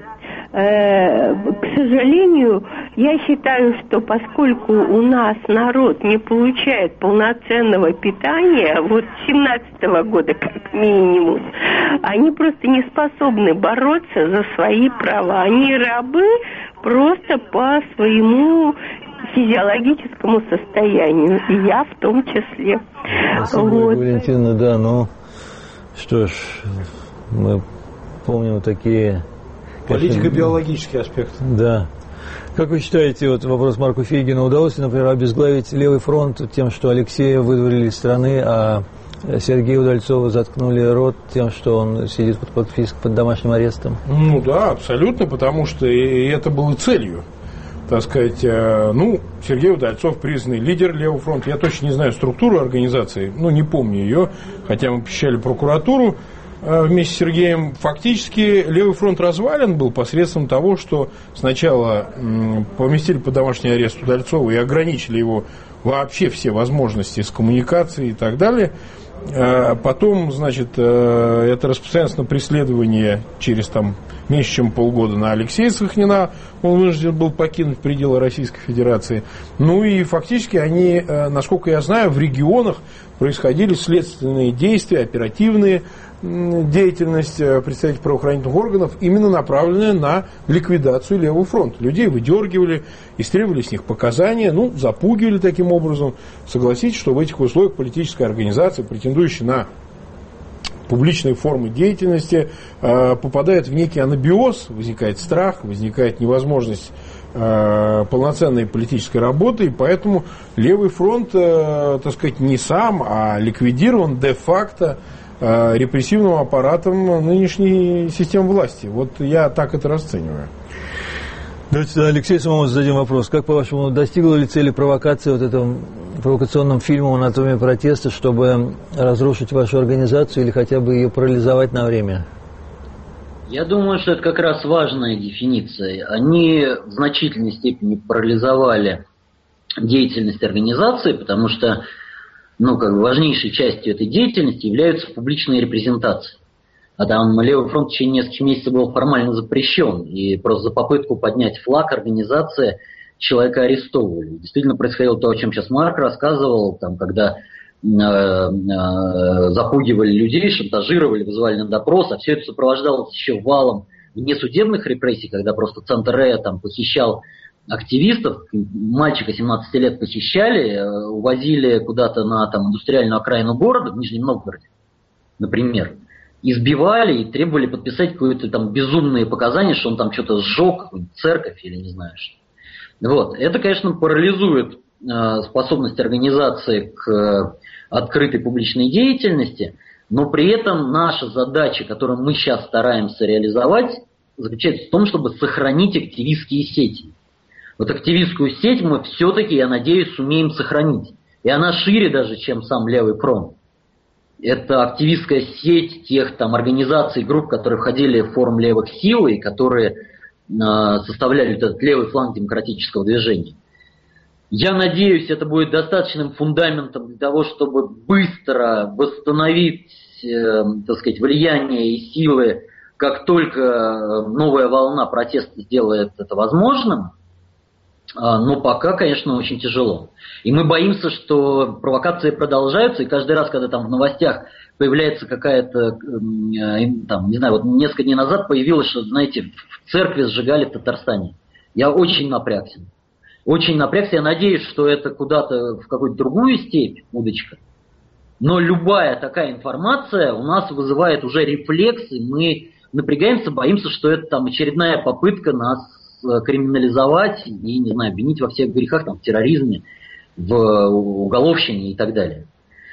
К сожалению, я считаю, что поскольку у нас народ не получает полноценного питания, вот с семнадцатого года как минимум, они просто не способны бороться за свои права. Они рабы просто по своему физиологическому состоянию, и я в том числе. Спасибо, вот. Валентина, да, ну что ж, мы помним такие... Политико-биологический аспект. Да. Как вы считаете, вот вопрос Марку Фейгину, удалось, например, обезглавить левый фронт тем, что Алексея выдворили из страны, а Сергея Удальцова заткнули рот тем, что он сидит под, под, под домашним арестом? Ну да, абсолютно, потому что и это было целью. Так сказать, ну, Сергей Удальцов признанный лидер Левого фронта. Я точно не знаю структуру организации, ну, не помню ее, хотя мы посещали прокуратуру вместе с Сергеем. Фактически Левый фронт развален был посредством того, что сначала поместили под домашний арест Удальцова и ограничили его вообще все возможности с коммуникацией и так далее. Потом, значит, это распространяется на преследование через там меньше чем полгода на Алексея Сахнина. Он вынужден был покинуть пределы Российской Федерации. Ну и фактически они, насколько я знаю, в регионах происходили следственные действия, оперативные деятельность представителей правоохранительных органов, именно направленная на ликвидацию Левого фронта. Людей выдергивали, истребовали с них показания, ну, запугивали таким образом. Согласитесь, что в этих условиях политическая организация, претендующая на публичные формы деятельности, попадает в некий анабиоз, возникает страх, возникает невозможность полноценной политической работы, и поэтому Левый фронт, так сказать, не сам, а ликвидирован де-факто репрессивным аппаратом нынешней системы власти. Вот я так это расцениваю. Давайте Алексею самому зададим вопрос. Как, по-вашему, достигла ли цели провокации вот этим провокационным фильмом «Анатомия протеста», чтобы разрушить вашу организацию или хотя бы ее парализовать на время? Я думаю, что это как раз важная дефиниция. Они в значительной степени парализовали деятельность организации, потому что, ну, как бы важнейшей частью этой деятельности являются публичные репрезентации. А там Левый фронт в течение нескольких месяцев был формально запрещен. И просто за попытку поднять флаг организации человека арестовывали. Действительно происходило то, о чем сейчас Марк рассказывал, там, когда э, э, запугивали людей, шантажировали, вызывали на допрос, а все это сопровождалось еще валом внесудебных репрессий, когда просто Центр Э там похищал активистов, мальчика семнадцати лет похищали, увозили куда-то на там, индустриальную окраину города, в Нижнем Новгороде, например, избивали и требовали подписать какие-то там безумные показания, что он там что-то сжег, церковь или не знаю что. Вот. Это, конечно, парализует э, способность организации к э, открытой публичной деятельности, но при этом наша задача, которую мы сейчас стараемся реализовать, заключается в том, чтобы сохранить активистские сети. Вот активистскую сеть мы все-таки, я надеюсь, сумеем сохранить. И она шире даже, чем сам Левый фронт. Это активистская сеть тех там организаций, групп, которые входили в форум левых сил и которые э, составляли этот левый фланг демократического движения. Я надеюсь, это будет достаточным фундаментом для того, чтобы быстро восстановить, э, так сказать, влияние и силы, как только новая волна протеста сделает это возможным. Но пока, конечно, очень тяжело. И мы боимся, что провокации продолжаются, и каждый раз, когда там в новостях появляется какая-то, там, не знаю, вот несколько дней назад появилось, что, знаете, в церкви сжигали в Татарстане. Я очень напрягся. Очень напрягся. Я надеюсь, что это куда-то в какую-то другую степь удочка. Но любая такая информация у нас вызывает уже рефлексы. Мы напрягаемся, боимся, что это там очередная попытка нас криминализовать и, не знаю, обвинить во всех грехах, там, в терроризме, в уголовщине и так далее.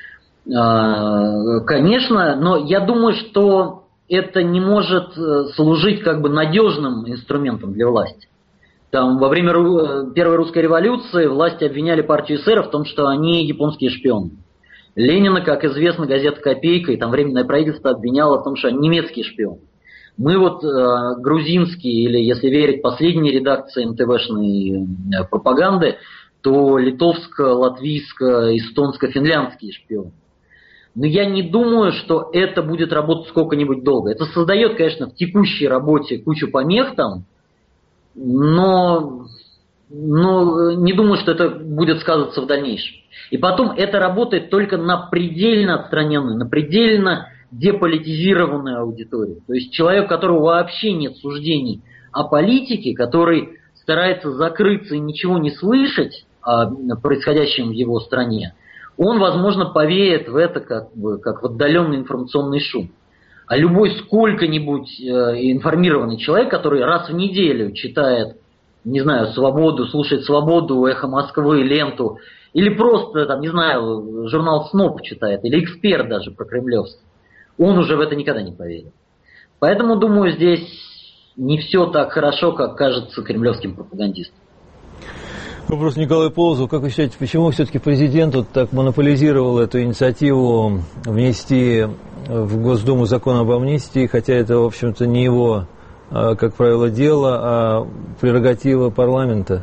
Конечно, но я думаю, что это не может служить как бы надежным инструментом для власти. Там, во время Первой русской революции власти обвиняли партию эсеров в том, что они японские шпионы. Ленина, как известно, газета «Копейка» и там Временное правительство обвиняло в том, что они немецкие шпионы. Мы вот э, грузинские, или если верить последней редакции эм тэ вэ-шной э, пропаганды, то литовско-, латвийско-, эстонско-финляндские шпионы. Но я не думаю, что это будет работать сколько-нибудь долго. Это создает, конечно, в текущей работе кучу помех там, но, но не думаю, что это будет сказываться в дальнейшем. И потом это работает только на предельно отстраненную, на предельно деполитизированную аудиторию. То есть человек, у которого вообще нет суждений о политике, который старается закрыться и ничего не слышать о происходящем в его стране, он, возможно, поверит в это как бы, как в отдаленный информационный шум. А любой сколько-нибудь э, информированный человек, который раз в неделю читает, не знаю, «Свободу», слушает «Свободу», «Эхо Москвы», «Ленту», или просто, там, не знаю, журнал «Сноп» читает, или «Эксперт» даже про кремлевский, он уже в это никогда не поверит. Поэтому, думаю, здесь не все так хорошо, как кажется кремлевским пропагандистам. Вопрос Николаю Полозову. Как вы считаете, почему все-таки президент вот так монополизировал эту инициативу внести в Госдуму закон об амнистии, хотя это, в общем-то, не его, как правило, дело, а прерогатива парламента?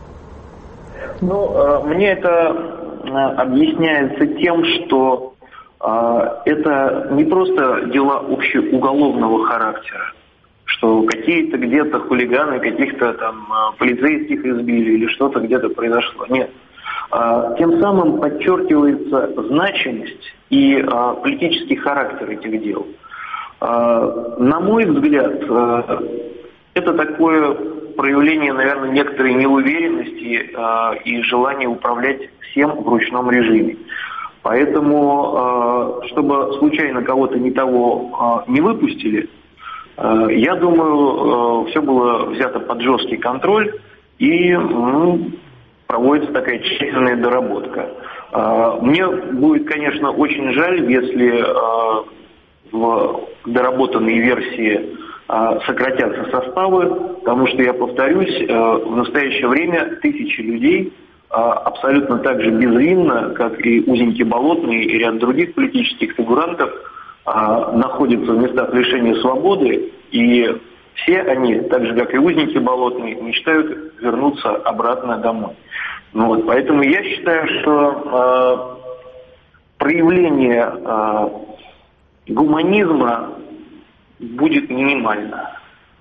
Ну, мне это объясняется тем, что это не просто дела общеуголовного характера, что какие-то где-то хулиганы каких-то там полицейских избили или что-то где-то произошло. Нет. Тем самым подчеркивается значимость и политический характер этих дел. На мой взгляд, это такое проявление, наверное, некоторой неуверенности и желания управлять всем в ручном режиме. Поэтому, чтобы случайно кого-то не того не выпустили, я думаю, все было взято под жесткий контроль и ну, проводится такая тщательная доработка. Мне будет, конечно, очень жаль, если в доработанной версии сократятся составы, потому что, я повторюсь, в настоящее время тысячи людей абсолютно так же безвинно, как и узники Болотные и ряд других политических фигурантов, находятся в местах лишения свободы, и все они, так же как и узники Болотные, мечтают вернуться обратно домой. Вот, поэтому я считаю, что э, проявление э, гуманизма будет минимально.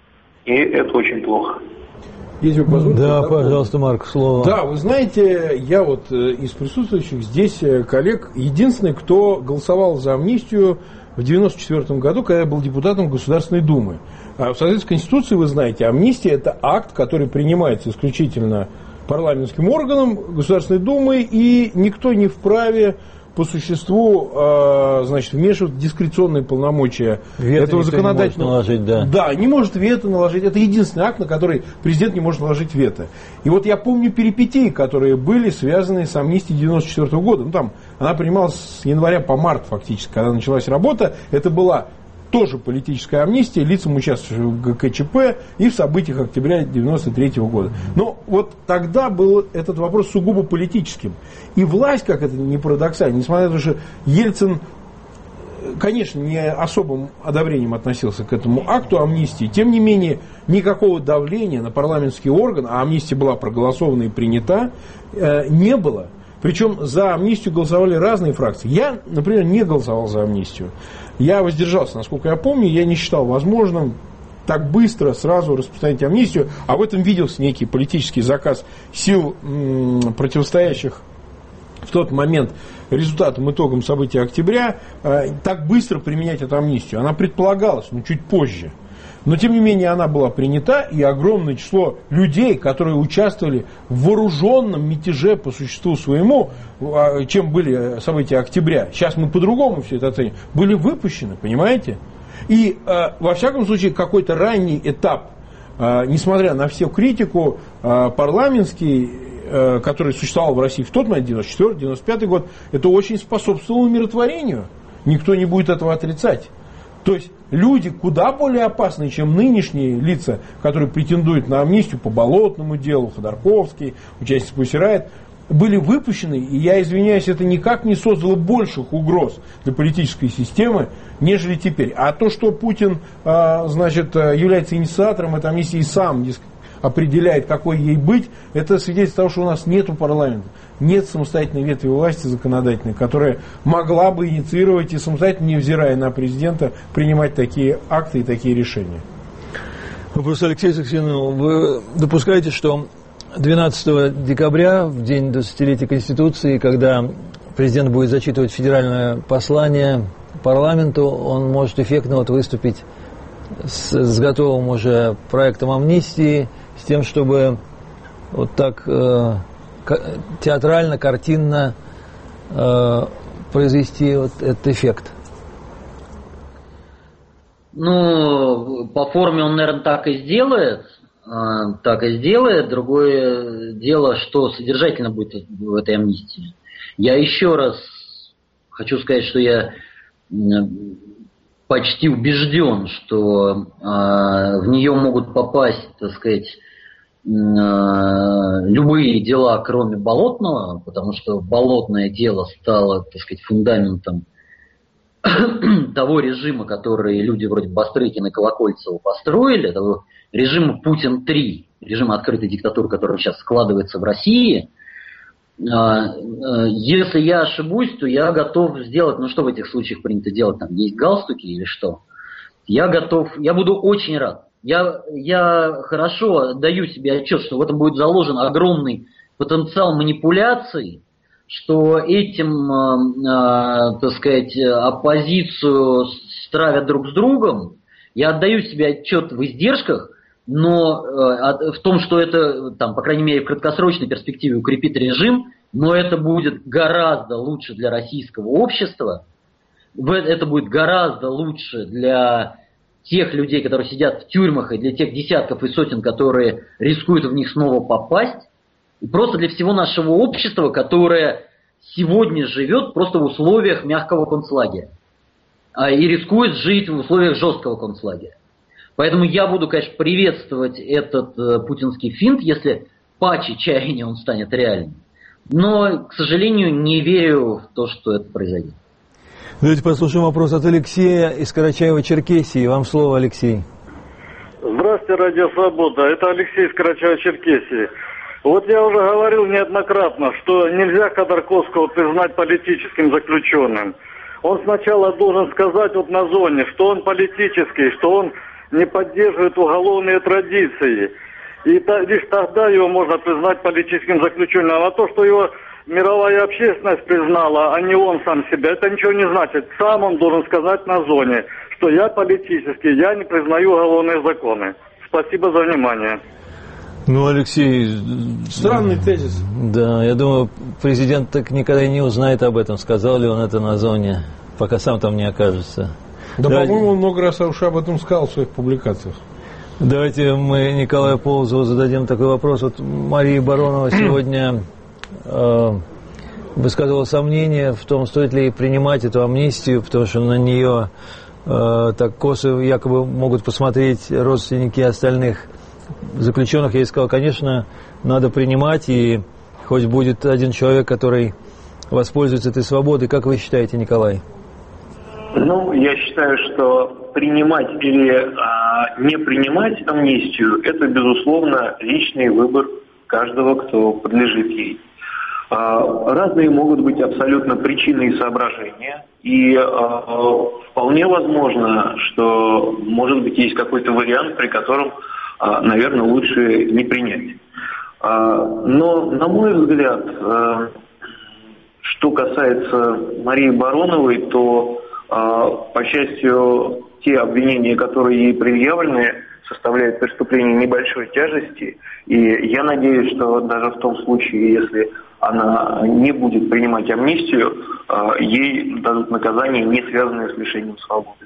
И это очень плохо. Если вы позволите, да, да, пожалуйста, Марк, слово. Да, вы знаете, я вот из присутствующих здесь коллег единственный, кто голосовал за амнистию в девяносто четвёртом году, когда я был депутатом Государственной Думы. В соответствии с Конституцией, вы знаете, амнистия – это акт, который принимается исключительно парламентским органом Государственной Думы, и никто не вправе по существу, э, значит, вмешивать в дискреционные полномочия вето этого законодательного. Не может наложить, да. Да, не может вето наложить. Это единственный акт, на который президент не может наложить вето. И вот я помню перипетии, которые были связаны с амнистией девяносто четвёртого года. Ну, там она принималась с января по март фактически, когда началась работа. Это была тоже политическая амнистия лицам, участвующим в ГКЧП и в событиях октября девяносто третьего года. Но вот тогда был этот вопрос сугубо политическим. И власть, как это ни парадоксально, несмотря на то, что Ельцин, конечно, не особым одобрением относился к этому акту амнистии, тем не менее никакого давления на парламентский орган, а амнистия была проголосована и принята, не было. Причем за амнистию голосовали разные фракции. Я, например, не голосовал за амнистию. Я воздержался, насколько я помню, я не считал возможным так быстро сразу распространить амнистию, а в этом виделся некий политический заказ сил, м- противостоящих в тот момент результатам, итогам событий октября, э, так быстро применять эту амнистию. Она предполагалась, но чуть позже. Но, тем не менее, она была принята, и огромное число людей, которые участвовали в вооруженном мятеже по существу своему, чем были события октября, сейчас мы по-другому все это оценим, были выпущены, понимаете? И, во всяком случае, какой-то ранний этап, несмотря на всю критику, парламентский, который существовал в России в тот момент, девяносто четвёртый девяносто пятый год, это очень способствовало умиротворению. Никто не будет этого отрицать. То есть люди куда более опасные, чем нынешние лица, которые претендуют на амнистию по Болотному делу, Ходорковский, участник Пусирайт, были выпущены, и я извиняюсь, это никак не создало больших угроз для политической системы, нежели теперь. А то, что Путин, значит, является инициатором этой амнистии и сам определяет, какой ей быть, это свидетельство того, что у нас нет парламента, нет самостоятельной ветви власти законодательной, которая могла бы инициировать и самостоятельно, невзирая на президента, принимать такие акты и такие решения. Вопрос Алексею Саксину. Вы допускаете, что двенадцатого декабря, в день двадцатилетия Конституции, когда президент будет зачитывать федеральное послание парламенту, он может эффектно вот выступить с, с готовым уже проектом амнистии, с тем, чтобы вот так э, театрально, картинно э, произвести вот этот эффект? Ну, по форме он, наверное, так и сделает. Э, так и сделает. Другое дело, что содержательно будет в этой амнистии. Я еще раз хочу сказать, что я почти убежден, что э, в нее могут попасть, так сказать, любые дела, кроме Болотного, потому что Болотное дело стало, так сказать, фундаментом того режима, который люди вроде Бастрыкина и Колокольцева построили, того режима Путин-три, режима открытой диктатуры, который сейчас складывается в России. Если я ошибусь, то я готов сделать, ну что в этих случаях принято делать, там есть галстуки или что? Я готов, я буду очень рад. Я, я хорошо даю себе отчет, что в этом будет заложен огромный потенциал манипуляций, что этим, э, так сказать, оппозицию стравят друг с другом. Я отдаю себе отчет в издержках, но э, в том, что это, там, по крайней мере, в краткосрочной перспективе укрепит режим, но это будет гораздо лучше для российского общества, это будет гораздо лучше для тех людей, которые сидят в тюрьмах, и для тех десятков и сотен, которые рискуют в них снова попасть, и просто для всего нашего общества, которое сегодня живет просто в условиях мягкого концлагеря и рискует жить в условиях жесткого концлагеря. Поэтому я буду, конечно, приветствовать этот э, путинский финт, если по чаяния он станет реальным. Но, к сожалению, не верю в то, что это произойдет. Давайте послушаем вопрос от Алексея из Карачаева-Черкесии. Вам слово, Алексей. Здравствуйте, Радио Свобода. Это Алексей из Карачаева-Черкесии. Вот я уже говорил неоднократно, что нельзя Ходорковского признать политическим заключенным. Он сначала должен сказать вот на зоне, что он политический, что он не поддерживает уголовные традиции. И та, лишь тогда его можно признать политическим заключенным. А то, что его мировая общественность признала, а не он сам себя, это ничего не значит. Сам он должен сказать на зоне, что я политический, я не признаю уголовные законы. Спасибо за внимание. Ну, Алексей... Странный тезис. Да, я думаю, президент так никогда и не узнает об этом, сказал ли он это на зоне, пока сам там не окажется. Да, Давайте... по-моему, он много раз уж об этом сказал в своих публикациях. Давайте мы Николаю Полозову зададим такой вопрос. Вот Мария Баронова сегодня э, высказывала сомнение в том, стоит ли принимать эту амнистию, потому что на нее э, так косо якобы могут посмотреть родственники остальных заключенных. Я ей сказал, конечно, надо принимать, и хоть будет один человек, который воспользуется этой свободой. Как вы считаете, Николай? Ну, я считаю, что принимать или а, не принимать амнистию – это, безусловно, личный выбор каждого, кто подлежит ей. А, разные могут быть абсолютно причины и соображения, и а, вполне возможно, что, может быть, есть какой-то вариант, при котором, а, наверное, лучше не принять. А, но, на мой взгляд, а, что касается Марии Бароновой, то по счастью, те обвинения, которые ей предъявлены, составляют преступление небольшой тяжести. И я надеюсь, что даже в том случае, если она не будет принимать амнистию, ей дадут наказание, не связанное с лишением свободы.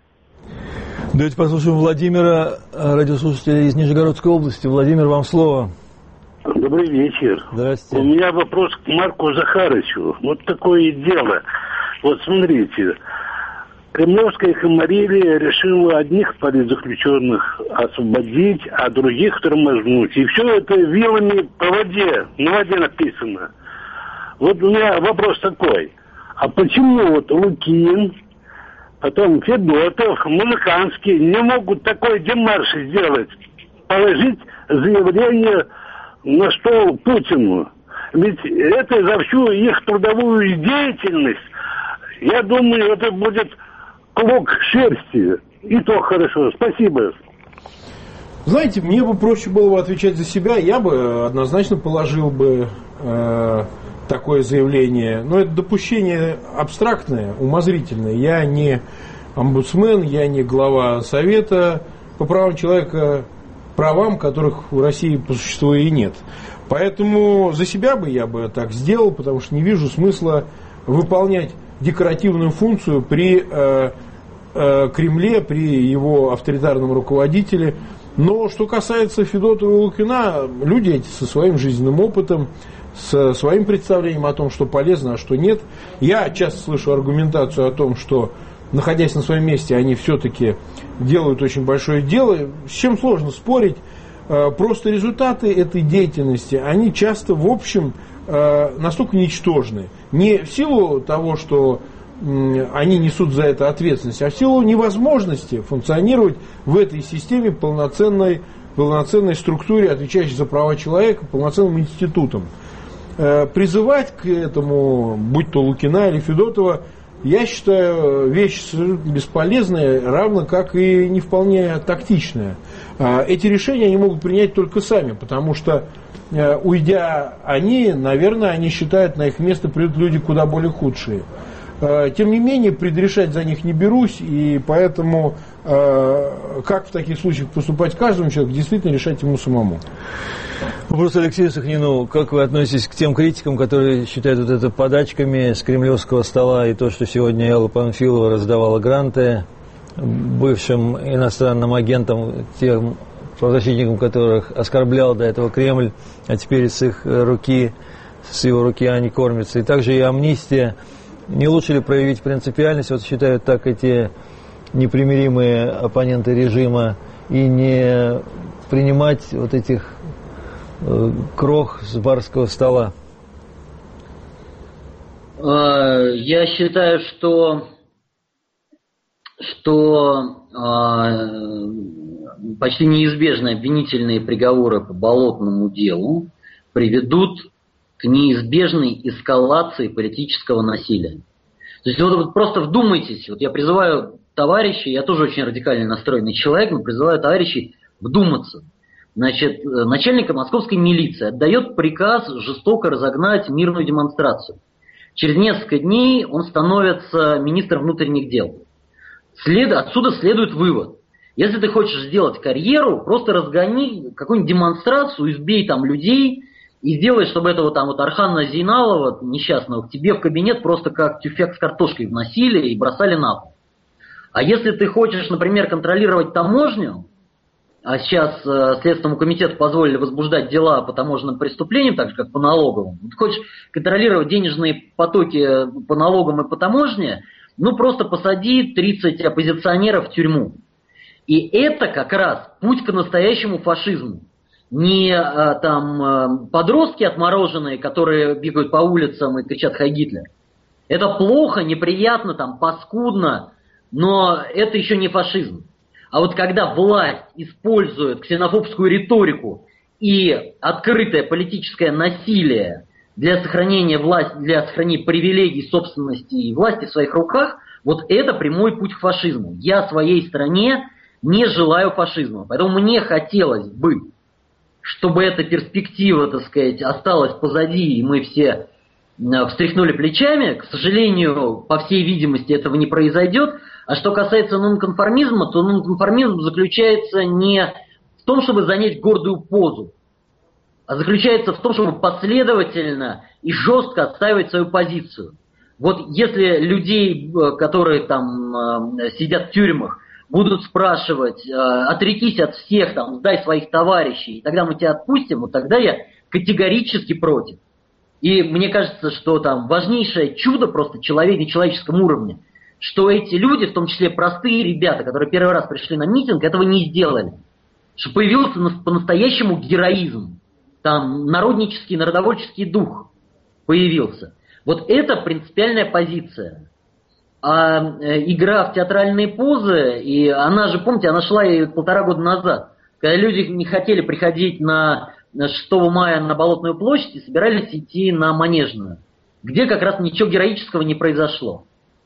Давайте послушаем Владимира, радиослушателя из Нижегородской области. Владимир, вам слово. Добрый вечер. Здравствуйте. У меня вопрос к Марку Захарычу. Вот такое дело. Вот смотрите. Кремлевская хамарилия решила одних политзаключенных освободить, а других тормознуть. И все это вилами по воде, на воде написано. Вот у меня вопрос такой. А почему вот Лукин, потом Федотов, Музыканский не могут такой демарш сделать? Положить заявление на стол Путину? Ведь это за всю их трудовую деятельность, я думаю, это будет клок шерсти. И то хорошо. Спасибо. Знаете, мне бы проще было бы отвечать за себя. Я бы однозначно положил бы э, такое заявление. Но это допущение абстрактное, умозрительное. Я не омбудсмен, я не глава совета по правам человека, правам, которых в России по существу и нет. Поэтому за себя бы я бы так сделал, потому что не вижу смысла выполнять декоративную функцию при э, э, Кремле, при его авторитарном руководителе. Но что касается Федотова и Лукина, люди эти со своим жизненным опытом, со своим представлением о том, что полезно, а что нет. Я часто слышу аргументацию о том, что, находясь на своем месте, они все-таки делают очень большое дело. С чем сложно спорить. Просто результаты этой деятельности, они часто, в общем, настолько ничтожны. Не в силу того, что они несут за это ответственность, а в силу невозможности функционировать в этой системе полноценной, полноценной структуре, отвечающей за права человека, полноценным институтом. Призывать к этому, будь то Лукина или Федотова, я считаю, вещь бесполезная, равно как и не вполне тактичная. Эти решения они могут принять только сами, потому что, уйдя они, наверное, они считают, на их место придут люди куда более худшие. Тем не менее, предрешать за них не берусь, и поэтому, как в таких случаях поступать каждому человеку, действительно решать ему самому. Вопрос Алексею Сахнину. Как вы относитесь к тем критикам, которые считают вот это подачками с кремлевского стола и то, что сегодня Элла Памфилова раздавала гранты бывшим иностранным агентам, тем правозащитникам, которых оскорблял до этого Кремль, а теперь с их руки, с его руки они кормятся. И также и амнистия. Не лучше ли проявить принципиальность? Вот считают так эти непримиримые оппоненты режима и не принимать вот этих э, крох с барского стола? Я считаю, что, что э, почти неизбежные обвинительные приговоры по Болотному делу приведут к неизбежной эскалации политического насилия. То есть вот, вот просто вдумайтесь, вот я призываю товарищей, я тоже очень радикально настроенный человек, но призываю товарищей вдуматься. Значит, начальник московской милиции отдает приказ жестоко разогнать мирную демонстрацию. Через несколько дней он становится министром внутренних дел. След... Отсюда следует вывод. Если ты хочешь сделать карьеру, просто разгони какую-нибудь демонстрацию, избей там людей и сделай, чтобы этого там вот Архана Зейналова, несчастного, к тебе в кабинет просто как тюфяк с картошкой вносили и бросали на пол. А если ты хочешь, например, контролировать таможню, а сейчас э, Следственному комитету позволили возбуждать дела по таможенным преступлениям, так же, как по налоговым. Ты хочешь контролировать денежные потоки по налогам и по таможне, ну просто посади тридцать оппозиционеров в тюрьму. И это как раз путь к настоящему фашизму. Не э, там э, подростки отмороженные, которые бегают по улицам и кричат «Хай Гитлер». Это плохо, неприятно, там, паскудно, но это еще не фашизм. А вот когда власть использует ксенофобскую риторику и открытое политическое насилие для сохранения власти, для сохранения привилегий, собственности и власти в своих руках, вот это прямой путь к фашизму. Я своей стране не желаю фашизма. Поэтому мне хотелось бы, чтобы эта перспектива, так сказать, осталась позади, и мы все встряхнули плечами. К сожалению, по всей видимости, этого не произойдет. А что касается нонконформизма, то нонконформизм заключается не в том, чтобы занять гордую позу, а заключается в том, чтобы последовательно и жестко отстаивать свою позицию. Вот если людей, которые там сидят в тюрьмах, будут спрашивать, отрекись от всех, там, сдай своих товарищей, и тогда мы тебя отпустим, вот тогда я категорически против. И мне кажется, что там важнейшее чудо просто человек, на человеческом уровне, что эти люди, в том числе простые ребята, которые первый раз пришли на митинг, этого не сделали. Что появился по-настоящему героизм. Там народнический, народовольческий дух появился. Вот это принципиальная позиция. А э, игра в театральные позы, и она же, помните, она шла и полтора года назад, когда люди не хотели приходить на шестого мая на Болотную площадь и собирались идти на Манежную, где как раз ничего героического не произошло.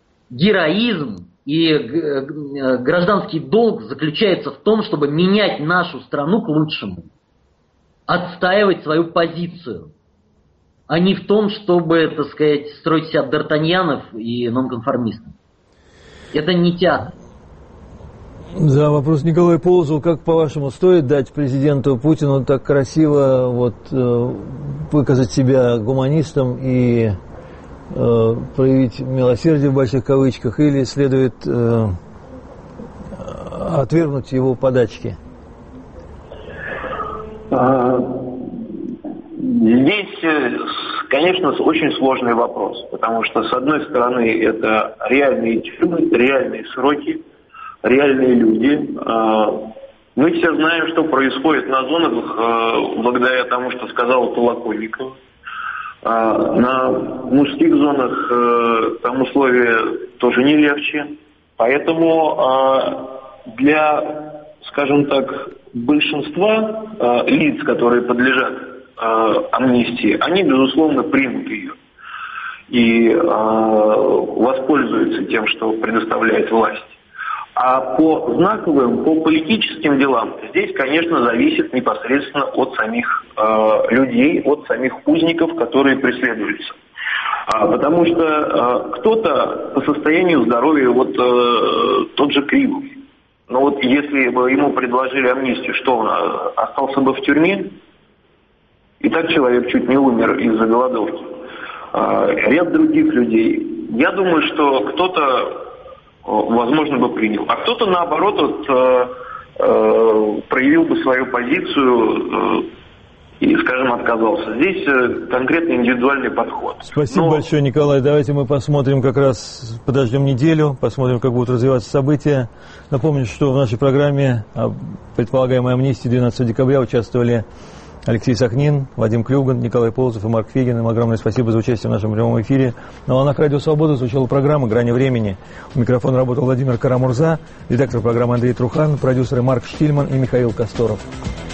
Героизм и гражданский долг заключается в том, чтобы менять нашу страну к лучшему, отстаивать свою позицию, а не в том, чтобы, так сказать, строить себя д'Артаньянов и нонконформистов. Это не театр. За вопрос Николай Полозов. Как, по-вашему, стоит дать президенту Путину так красиво вот, э, выказать себя гуманистом и э, проявить милосердие в больших кавычках, или следует э, отвергнуть его подачки? Здесь, конечно, очень сложный вопрос, потому что, с одной стороны, это реальные тюрьмы, реальные сроки, реальные люди. Мы все знаем, что происходит на зонах, благодаря тому, что сказал Толоконников. На мужских зонах там условия тоже не легче. Поэтому для, скажем так, большинства лиц, которые подлежат амнистии, они, безусловно, примут ее и воспользуются тем, что предоставляет власть. А по знаковым, по политическим делам здесь, конечно, зависит непосредственно от самих э, людей, от самих узников, которые преследуются. А, потому что э, кто-то по состоянию здоровья, вот э, тот же Кривов, но вот если бы ему предложили амнистию, что он остался бы в тюрьме? И так человек чуть не умер из-за голодовки. А, ряд других людей. Я думаю, что кто-то, возможно, бы принял. А кто-то, наоборот, вот, э, э, проявил бы свою позицию, э, и, скажем, отказался. Здесь конкретно индивидуальный подход. Спасибо Но... большое, Николай. Давайте мы посмотрим как раз, подождем неделю, посмотрим, как будут развиваться события. Напомню, что в нашей программе о предполагаемой амнистии двенадцатого декабря участвовали Алексей Сахнин, Вадим Клюган, Николай Полозов и Марк Фегин. Им огромное спасибо за участие в нашем прямом эфире. На волнах Радио Свобода звучала программа «Грани времени». У микрофона работал Владимир Карамурза, редактор программы Андрей Трухан, продюсеры Марк Штильман и Михаил Косторов.